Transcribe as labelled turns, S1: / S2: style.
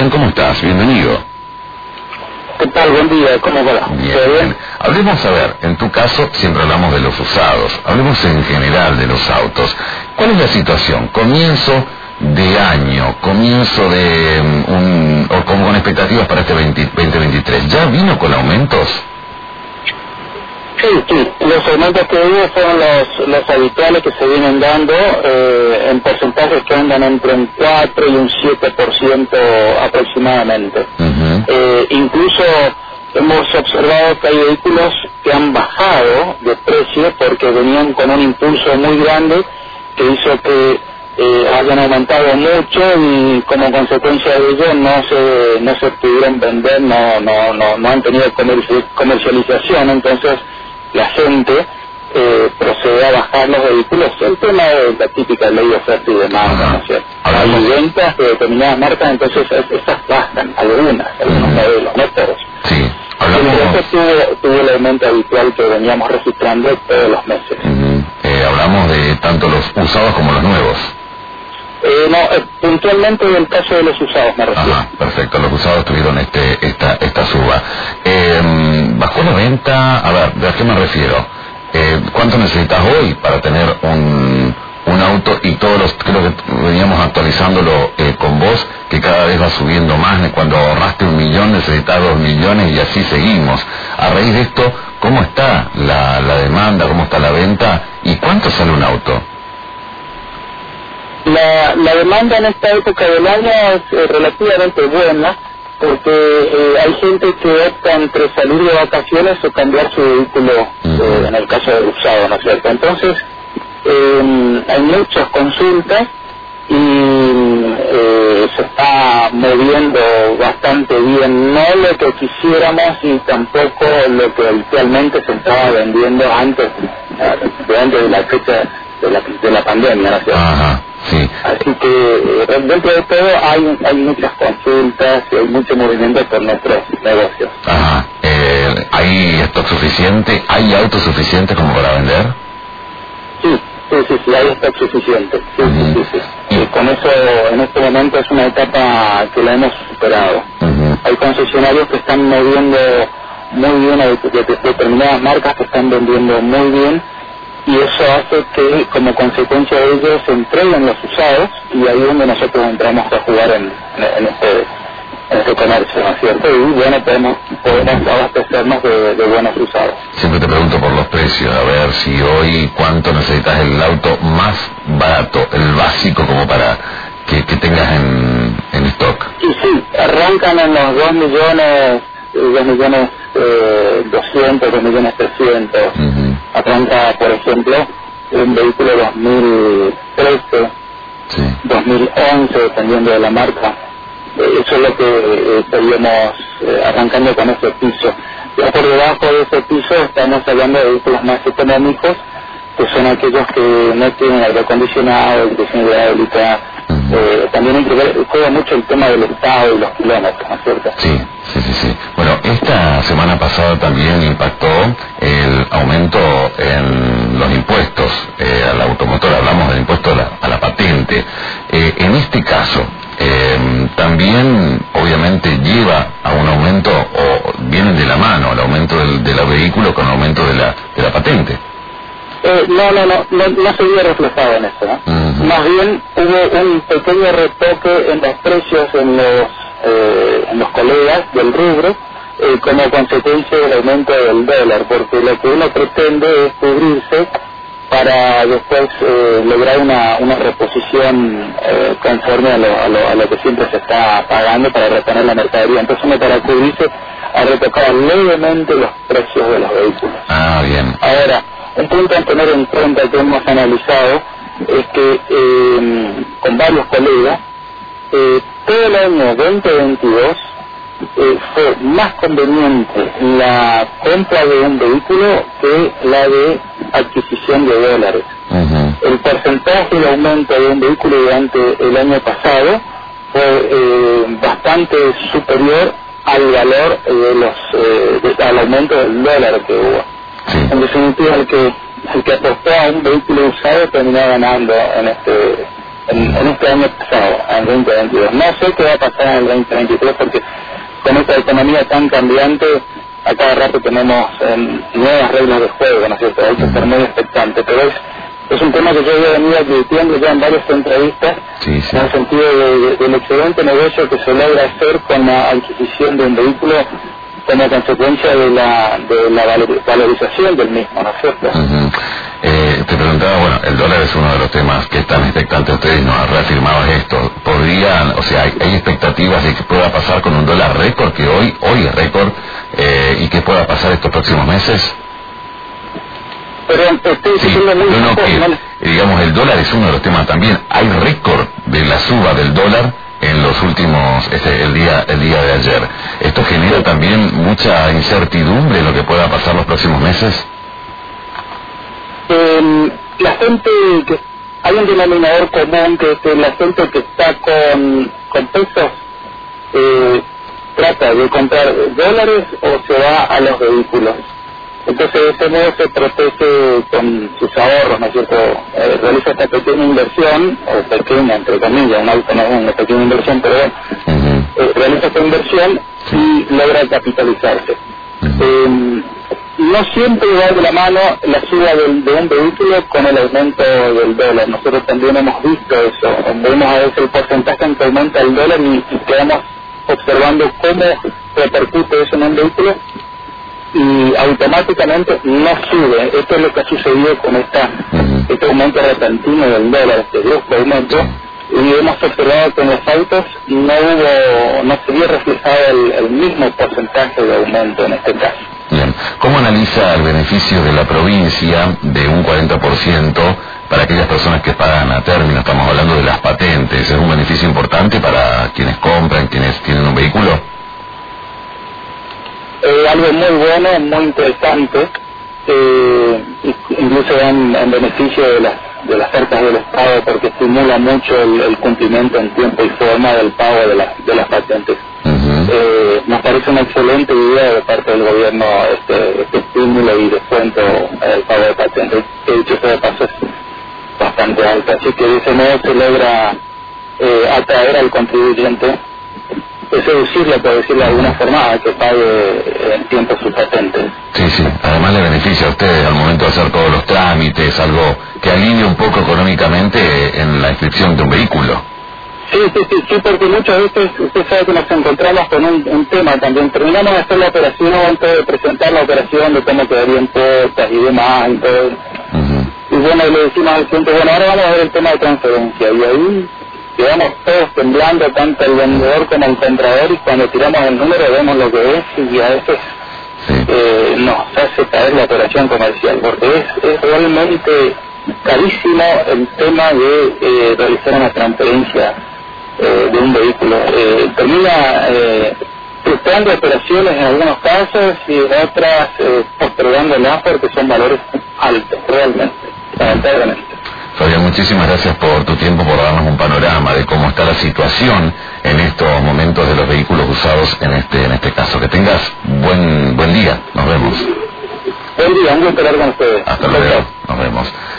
S1: Adrián, ¿cómo estás? Bienvenido.
S2: ¿Qué tal? Buen día, ¿cómo va?
S1: Bien. Hablemos, a ver, en tu caso siempre hablamos de los usados, hablemos en general de los autos. ¿Cuál es la situación? Comienzo de año, comienzo de o como con expectativas para este 2023. ¿Ya vino con aumentos?
S2: Sí, los aumentos que hubo son los habituales que se vienen dando en porcentajes que andan entre un 4 y un 7% aproximadamente. Incluso hemos observado que hay vehículos que han bajado de precio porque venían con un impulso muy grande que hizo que hayan aumentado mucho y como consecuencia de ello no se pudieron vender, no han tenido comercialización. Entonces la gente procede a bajar los vehículos. El tema de la típica ley de oferta y demanda, ¿no es cierto? Hay ventas de determinadas marcas, entonces esas bastan, algunos modelos, no todos.
S1: Sí.
S2: Entonces tuvo el aumento habitual que veníamos registrando todos los meses.
S1: Hablamos de tanto los usados como los nuevos.
S2: Puntualmente del caso de los usados me refiero.
S1: Perfecto, los usados tuvieron esta suba. ¿Bajó la venta? A ver, ¿de a qué me refiero? ¿Cuánto necesitas hoy para tener un auto? Y todos creo que veníamos actualizándolo con vos, que cada vez va subiendo más. Cuando ahorraste 1 millón necesitas 2 millones y así seguimos. A raíz de esto, ¿cómo está la demanda? ¿Cómo está la venta? ¿Y cuánto sale un auto?
S2: La demanda en esta época del año es relativamente buena porque hay gente que opta entre salir de vacaciones o cambiar su vehículo, en el caso del usado, ¿no es cierto? Entonces hay muchas consultas y se está moviendo bastante bien, no lo que quisiéramos y tampoco lo que habitualmente se estaba vendiendo antes de la fecha de la pandemia, ¿no es cierto?
S1: Sí.
S2: Así que dentro de todo hay muchas consultas y hay mucho movimiento por nuestros negocios.
S1: ¿Hay stock suficiente? ¿Hay autos suficientes como para vender?
S2: Sí, hay stock suficiente. Sí. Y con eso, en este momento es una etapa que la hemos superado. Hay concesionarios que están moviendo muy bien, determinadas marcas que están vendiendo muy bien, y eso hace que como consecuencia de ello se entreguen los usados y ahí es donde nosotros entramos a jugar en este comercio, ¿no es cierto? Y bueno, podemos abastecernos de buenos usados.
S1: Siempre te pregunto por los precios, a ver si hoy cuánto necesitas el auto más barato, el básico, como para que tengas en stock.
S2: Y sí, arrancan en los 2 millones 200, 2 millones 300. Arranca, por ejemplo, un vehículo 2013, 2011, dependiendo de la marca. Eso es lo que estaríamos arrancando con ese piso. Ya por debajo de ese piso estamos hablando de vehículos más económicos, que son aquellos que no tienen aire acondicionado, dirección hidráulica. También juega mucho el tema del estado y los kilómetros, ¿no es cierto?
S1: Sí. Bueno, esta semana pasada también impactó el aumento en los impuestos al automotor. Hablamos del impuesto a la patente. En este caso, también obviamente lleva a un aumento, o vienen de la mano, el aumento del vehículo con el aumento de la patente.
S2: No se vio reflejado en eso, ¿no? Más bien hubo un pequeño retoque en los precios en los colegas del rubro como consecuencia del aumento del dólar, porque lo que uno pretende es cubrirse para después lograr una reposición conforme a lo que siempre se está pagando para retener la mercadería. Entonces uno, para cubrirse, ha retocado levemente los precios de los vehículos.
S1: Bien.
S2: Ahora, un punto a tener en cuenta que hemos analizado es que con varios colegas, todo el año 2022 fue más conveniente la compra de un vehículo que la de adquisición de dólares. El porcentaje de aumento de un vehículo durante el año pasado fue bastante superior al valor al aumento del dólar que hubo. En definitiva, el que apostó a un vehículo usado terminó ganando en este año pasado, en 2022. No sé qué va a pasar en el 2023 porque con esta economía tan cambiante, a cada rato tenemos nuevas reglas de juego, ¿no es cierto? Hay que estar muy expectante, pero es un tema que yo he venido advirtiendo ya en varias entrevistas, en el sentido del excelente negocio que se logra hacer con la adquisición de un vehículo como consecuencia de la valorización del mismo, ¿no es cierto?
S1: Te preguntaba, bueno, el dólar es uno de los temas que están expectantes ustedes, nos reafirmabas esto. ¿Podrían, o sea, hay expectativas de que pueda pasar con un dólar récord, que hoy es récord, y que pueda pasar estos próximos meses?
S2: Pero estoy diciendo muy
S1: digamos, el dólar es uno de los temas también. Hay récord de la suba del dólar en los últimos, el día de ayer. ¿Esto genera también mucha incertidumbre en lo que pueda pasar los próximos meses?
S2: La gente que hay un denominador común, que es la gente que está con pesos, trata de comprar dólares o se va a los vehículos. Entonces de ese modo se protege con sus ahorros, ¿no es cierto? Realiza esta pequeña inversión, o pequeña entre comillas, un auto no es una pequeña inversión, pero bueno, realiza esta inversión y logra capitalizarse. No siempre va de la mano la suba de un vehículo con el aumento del dólar. Nosotros también hemos visto eso. Vemos a veces el porcentaje en que aumenta el dólar y quedamos observando cómo repercute eso en un vehículo y automáticamente no sube. Esto es lo que ha sucedido con este aumento repentino del dólar, este brusco aumento, y hemos observado que en los autos no se vio reflejado el mismo porcentaje de aumento en este caso.
S1: Bien. ¿Cómo analiza el beneficio de la provincia de un 40% para aquellas personas que pagan a término? Estamos hablando de las patentes. ¿Es un beneficio importante para quienes compran, quienes tienen un vehículo?
S2: Algo muy bueno, muy interesante, incluso en beneficio de las arcas del Estado, porque estimula mucho el cumplimiento en tiempo y forma del pago de las patentes. Nos parece una excelente idea de parte del gobierno este estímulo y descuento del pago de patentes, que dicho sea de paso es bastante alto, así que de ese modo se logra atraer al contribuyente, seducirlo, por decirlo de alguna forma, a que pague en tiempo sus patentes.
S1: Sí, además le beneficia a ustedes al momento de hacer todos los trámites, algo que alivie un poco económicamente en la inscripción de un vehículo.
S2: Sí, porque muchas veces usted sabe que nos encontramos con un tema también. Terminamos de hacer la operación, antes de presentar la operación, de cómo quedarían puertas y demás, y todo. Y bueno, le decimos al cliente, bueno, ahora vamos a ver el tema de transferencia, y ahí quedamos todos temblando, tanto el vendedor como el comprador, y cuando tiramos el número vemos lo que es, y a veces nos hace caer la operación comercial, porque es realmente carísimo el tema de realizar una transferencia de un vehículo. Termina frustrando operaciones en algunos casos y en otras postergándolas porque son valores altos, realmente, lamentablemente.
S1: Fabián, muchísimas gracias por tu tiempo, por darnos un panorama de cómo está la situación en estos momentos de los vehículos usados en este caso. Que tengas buen día, nos vemos.
S2: Buen día, un gusto hablar con ustedes.
S1: Hasta luego, nos vemos.